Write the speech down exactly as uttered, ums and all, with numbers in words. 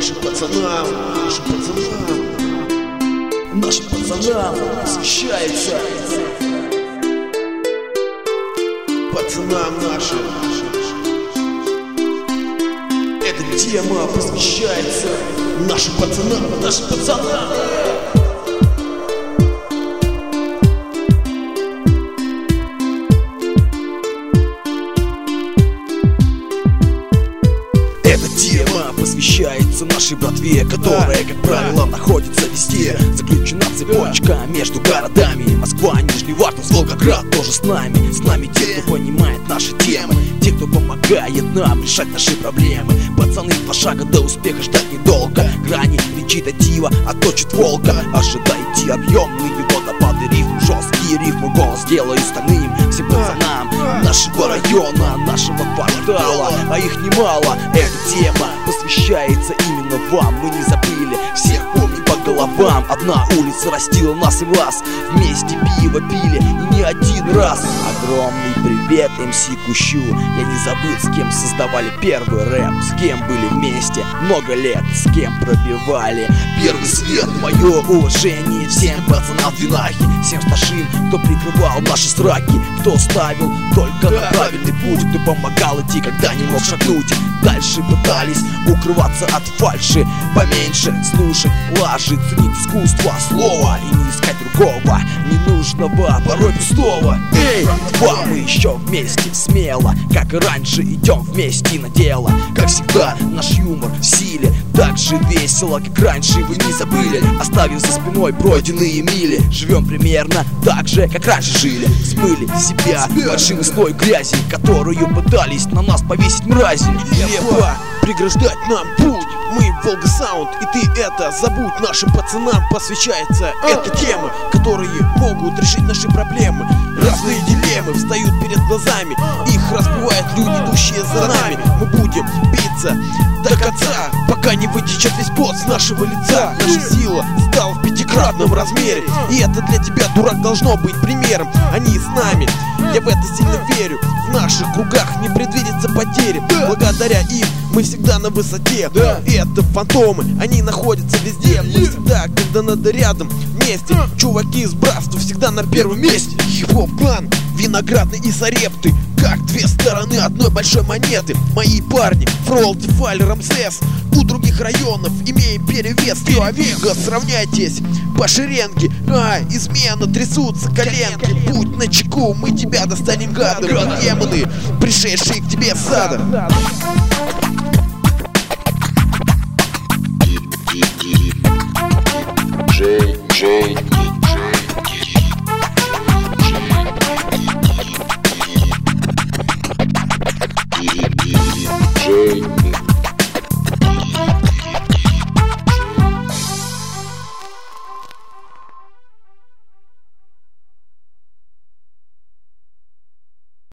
нашим пацанам, нашим пацанам, нашим пацанам посвящается. Пацанам нашим. Эта тема посвящается нашим пацанам, нашим пацанам. Эта тема посвящается нашей братве, которая, как правило, находится везде. Заключена цепочка между городами: Москва, Нижневартовск, Волгоград тоже с нами. С нами те, кто понимает наши темы, те, кто помогает нам решать наши проблемы. Пацаны, два шага до успеха, ждать недолго. Грани речитатива отточит волка. Ожидайте объемный водопады рифм, жесткий рифм, голос делаю стальным всем пацанам нашего района, нашего квартала, а их немало. Эта тема посвящается именно вам. Мы не забыли, всех помним по головам. Одна улица растила нас и вас, вместе пиво пили и не один раз. Огромный привет эм си Кущу. Я не забыл, с кем создавали первый рэп, с кем были вместе много лет, с кем пробивали первый свет. Мое уважение всем пацанам Винахи, всем старшим, кто прикрывал наши сраки, кто ставил только на правильный путь, кто помогал идти, когда не мог шагнуть. Дальше пытались укрываться от фальши, поменьше слушать лажи, ценить искусство слова и не искать другого ненужного, порой пустого. Эй, два мы еще вместе смело, как и раньше, идем вместе на дело. Как всегда, наш юмор в силе, так же весело, как раньше, вы не забыли, оставив за спиной пройденные мили. Живем примерно так же, как раньше жили, смыли себя большим слой грязи, которую пытались на нас повесить мрази. Небо преграждать нам путь, мы Волга Саунд, и ты это забудь. Нашим пацанам посвящается эта тема, которые могут решить наши проблемы. Разные дилеммы встают перед глазами, их разбивают люди, идущие за нами. Мы будем биться до конца, пока не вытечет весь пот с нашего лица. Наша сила стала в пятикратном размере, и это для тебя, дурак, должно быть примером. Они с нами, я в это сильно верю. В наших кругах не предвидится потери, благодаря им мы всегда на высоте. Это фантомы, они находятся везде. Мы всегда, когда надо рядом, вместе. Чуваки из братства всегда на первом месте. Его план виноградный и Сарепты, как две стороны одной большой монеты. Мои парни, Фрол, Дефаль, Рамсес, у других районов имеем перевес. Вега, сравняйтесь по шеренге, а, измена, трясутся коленки. Будь начеку, мы тебя достанем, гады. Демоны, пришедшие к тебе с сада. Джей, Джей, Джей, Джей.